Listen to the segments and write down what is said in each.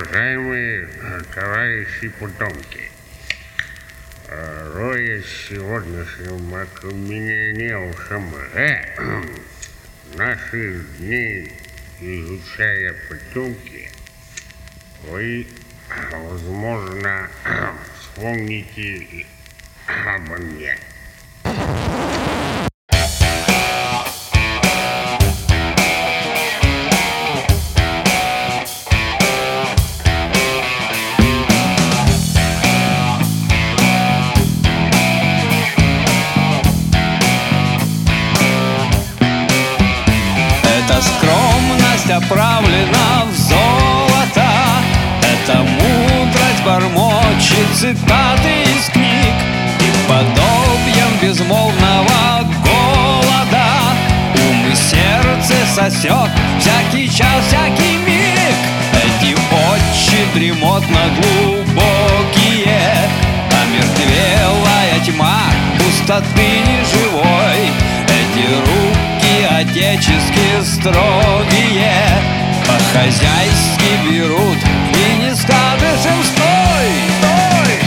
Уважаемые товарищи потомки, роясь сегодняшним окаменевшим наши дни, изучая потомки, вы, возможно, вспомните обо мне. Эта скромность оправлена в золото, эта мудрость бормочет цитаты из книг, и подобием безмолвного голода ум и сердце сосет всякий час, всякий миг. Эти очи дремотно глубокие, омертвелая тьма пустоты неживой. Эти руки отечески строгие по-хозяйски берут, и не скажешь им стой, стой,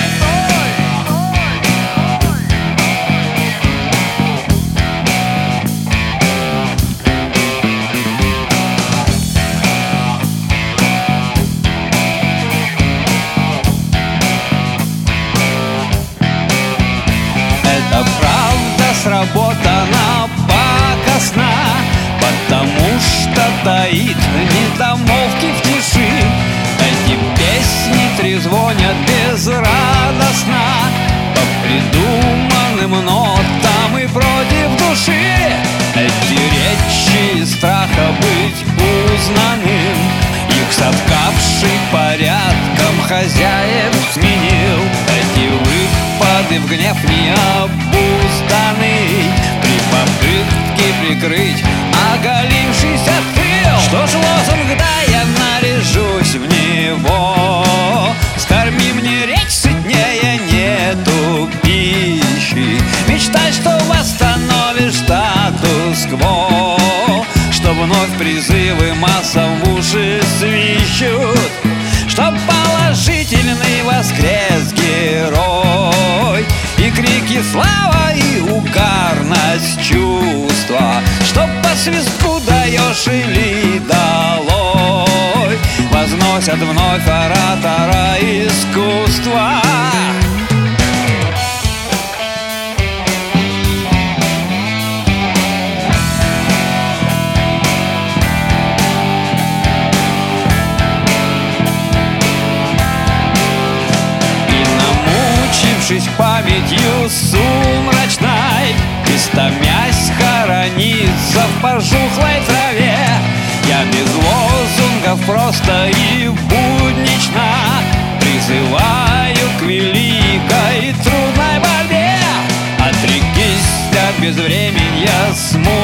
эта правда сработана пакостно, потому что таит недомолвки в тиши. Эти песни трезвонят безрадостно по придуманным нотам и против души. Эти речи из страха быть узнанным, их соткавший порядком хозяев сменил. Эти выпады в гнев необузданный при попытке прикрыть оголившийся тыл. Что ж, лозунг, да я наряжусь в него, скорми мне речь сытнее нету пищи. Мечтай, что восстановишь статус-кво, что вновь призывы массам в уши свищут, чтоб положительный воскрес герой, и крики слава и угарность чувства, чтоб по свистку даешь или долой, возносят вновь оратора искусства. Памятью сумрачной, истомясь хорониться в пожухлой траве, я без лозунгов просто и буднично призываю к великой трудной борьбе. Отрекись от безвременья смут